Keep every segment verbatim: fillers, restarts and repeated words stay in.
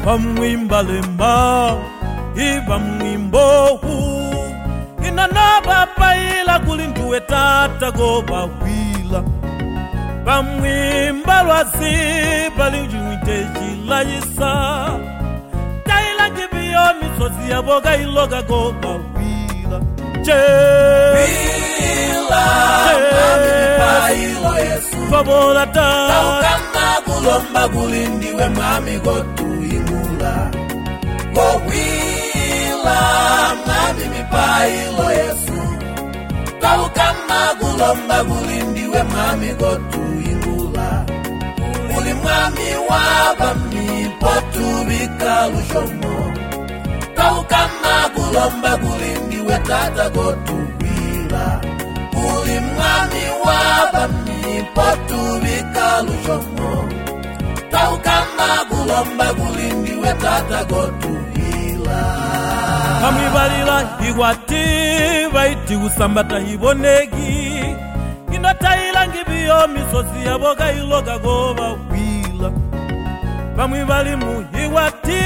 bamwimba lema iba mwimbohu inanaba paila kulinduwe tata goba wila bamwimba lwazi balinjuwite jilayisa taila kibiyo misozi ya boga iloga goba wila che wila mami pailo Yesu fabola ta taukama kulomba kulindiwe mami gotu imula go wila mami mipailo Yesu taukama kulomba kulindiwe mami gotu imula uli mami wabami potu bikalushomo taukama kulomba kulindiwe tata gotu wila uli mami wabami potu bikalushomo taukama kulomba kulindiwe tata gotu wila kamibalila igwati baiti usambata ibonegi inotayila ngibiyo misozi yaboga iloga goba wila bamwibali mu igwati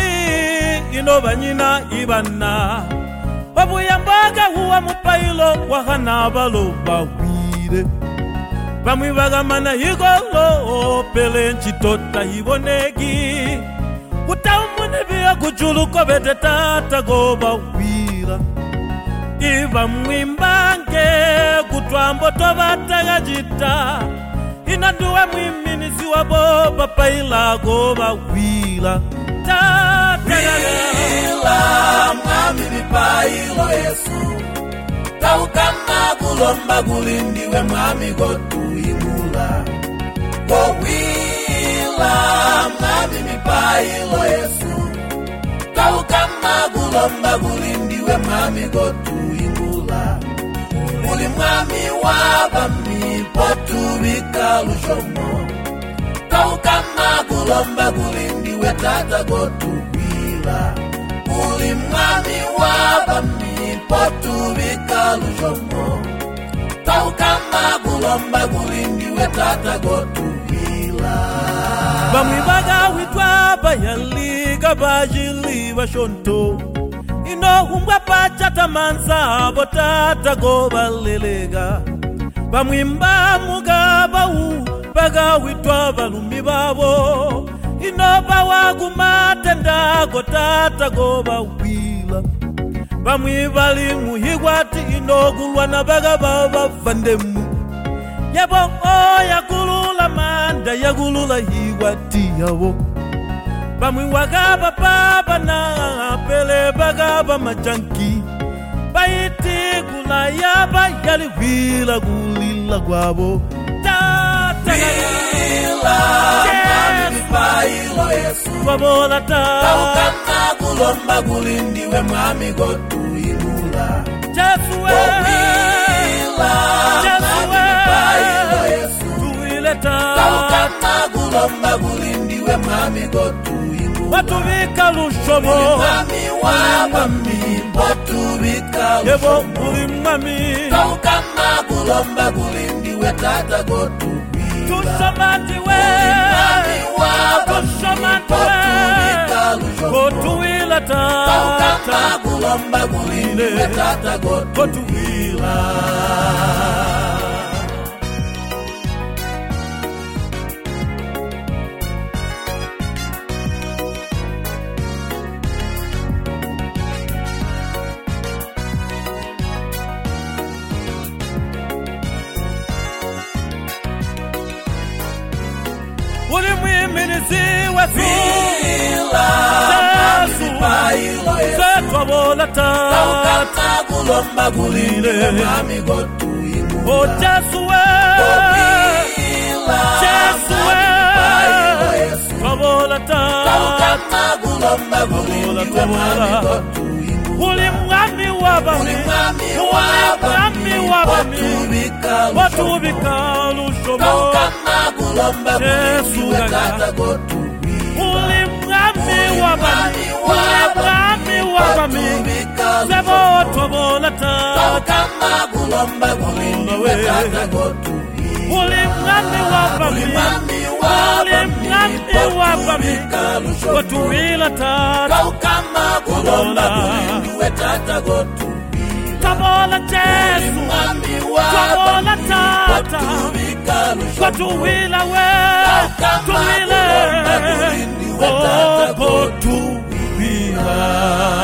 inobanyina ibana babuyambaga huwa mupailo wahana baloba wile bamwibaga mana igolo pele nchitota ibonegi utaumune biya kujuluko bete tata goba wila iba mwimbange kutwambo tobataga jita inanduwe mwiminizi wabo papaila goba wila tata wila mami mipailo Yesu taukama kulomba kulindiwe mami gotu imula go wila mami mipailo Yesu taukama kulomba kulindiwe mami gotu imula uli mami wabami potu bikalushomo taukama kulomba kulindiwe tata gotu wila uli mami wabami potu bikalushomo taukama kulomba kulindiwe tata gotu wila bamwibaga witwa bayaliga bajili bashonto ino humbwa pachata manza botata goba lelega bamwimba mugaba u baga witwa balumi babo ino bawagumate ndago tata goba wila bamwibali muhigwati ino gulwa na baga baba vandemu yabo oya gulula manda ya gulula higwati yabo bamwiwaga baba na pele baga ba machanki baiti gula yaba yali wila gulila gwabo tata wila mami mipailo Yesu fabola ta taukama kulomba kulindiwe mami gotu imula Jesuwe wila mami mipailo Yesu tuwile ta taukama kulomba kulindiwe mami gotu imula watu bikalushomo mami wabami potu bikalushomo yebo uli mami taukama kulomba kulindiwe tata gotu wila tushamandiwe mami wabami tushamandiwe kotuwila ta taukama kulomba kulindiwe tata gotu wila uli mwiminizi wetu wila mami mipailo Yesu setwabola ta taukama kulomba kulindiwe mami gotu imula o Jesuwe wila Jesuwe mami mipailo Yesu twabola ta taukama kulomba kulindiwe mami gotu imula uli mwami wabami uli mami mwami wabami wabami potu bikalushomo watu bikalushomo taukama kulomba kulindiwe Jesu tata gotu wila uli mwami wabami uli mwami wabami sebo twabola ta taukama kulomba kulindiwe tata gotu wila uli mwami wabami uli mami uli wabami mwami wabami wabami gotuwila tata kaukama kulomba kulindiwe tata gotu tabola Jesu tabola tata gotuwila we tuwile oh gotuwila